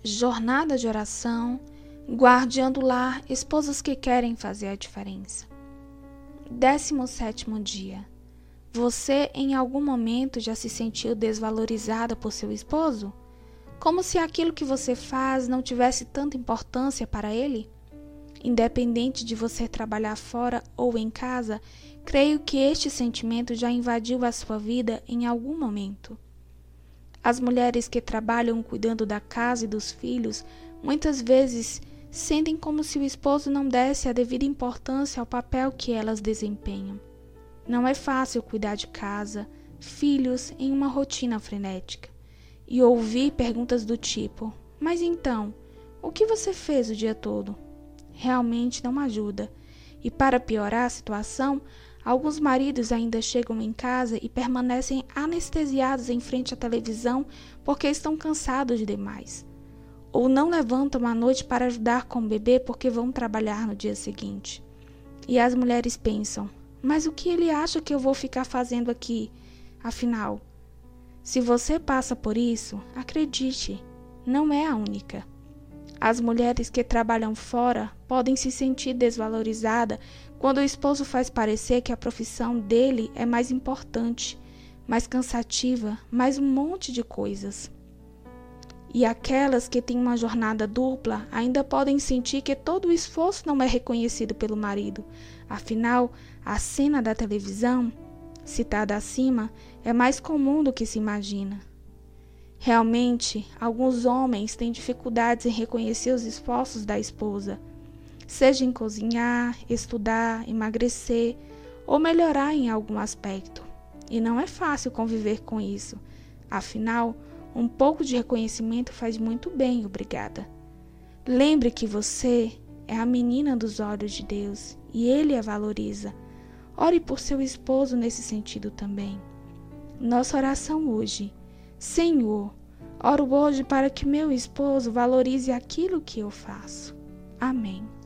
Jornada de oração, guardiã do lar, esposas que querem fazer a diferença. 17º dia. Você em algum momento já se sentiu desvalorizada por seu esposo? Como se aquilo que você faz não tivesse tanta importância para ele? Independente de você trabalhar fora ou em casa, creio que este sentimento já invadiu a sua vida em algum momento. As mulheres que trabalham cuidando da casa e dos filhos, muitas vezes sentem como se o esposo não desse a devida importância ao papel que elas desempenham. Não é fácil cuidar de casa, filhos em uma rotina frenética e ouvir perguntas do tipo: mas então, o que você fez o dia todo? Realmente não ajuda. E para piorar a situação, alguns maridos ainda chegam em casa e permanecem anestesiados em frente à televisão porque estão cansados demais. Ou não levantam à noite para ajudar com o bebê porque vão trabalhar no dia seguinte. E as mulheres pensam: mas o que ele acha que eu vou ficar fazendo aqui? Afinal, se você passa por isso, acredite, não é a única. As mulheres que trabalham fora podem se sentir desvalorizadas quando o esposo faz parecer que a profissão dele é mais importante, mais cansativa, mais um monte de coisas. E aquelas que têm uma jornada dupla ainda podem sentir que todo o esforço não é reconhecido pelo marido. Afinal, a cena da televisão, citada acima, é mais comum do que se imagina. Realmente, alguns homens têm dificuldades em reconhecer os esforços da esposa, seja em cozinhar, estudar, emagrecer ou melhorar em algum aspecto. E não é fácil conviver com isso. Afinal, um pouco de reconhecimento faz muito bem, obrigada. Lembre que você é a menina dos olhos de Deus e Ele a valoriza. Ore por seu esposo nesse sentido também. Nossa oração hoje: Senhor, oro hoje para que meu esposo valorize aquilo que eu faço. Amém.